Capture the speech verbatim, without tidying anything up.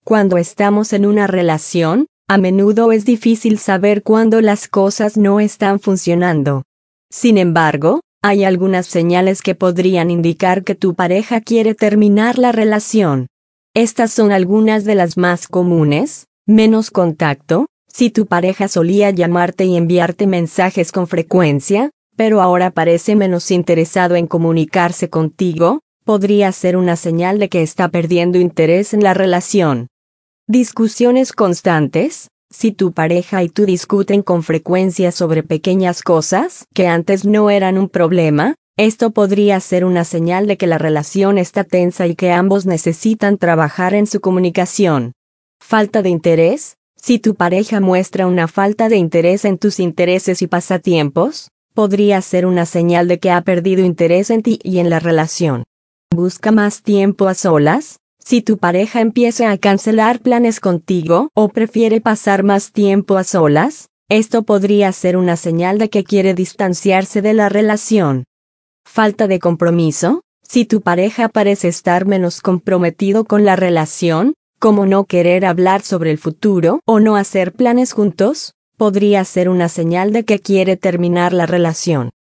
Cuando estamos en una relación, a menudo es difícil saber cuándo las cosas no están funcionando. Sin embargo, hay algunas señales que podrían indicar que tu pareja quiere terminar la relación. Estas son algunas de las más comunes: menos contacto. Si tu pareja solía llamarte y enviarte mensajes con frecuencia, pero ahora parece menos interesado en comunicarse contigo, podría ser una señal de que está perdiendo interés en la relación. Discusiones constantes. Si tu pareja y tú discuten con frecuencia sobre pequeñas cosas que antes no eran un problema, esto podría ser una señal de que la relación está tensa y que ambos necesitan trabajar en su comunicación. Falta de interés. Si tu pareja muestra una falta de interés en tus intereses y pasatiempos, podría ser una señal de que ha perdido interés en ti y en la relación. Busca más tiempo a solas. Si tu pareja empieza a cancelar planes contigo o prefiere pasar más tiempo a solas, esto podría ser una señal de que quiere distanciarse de la relación. Falta de compromiso. Si tu pareja parece estar menos comprometido con la relación, como no querer hablar sobre el futuro o no hacer planes juntos, podría ser una señal de que quiere terminar la relación.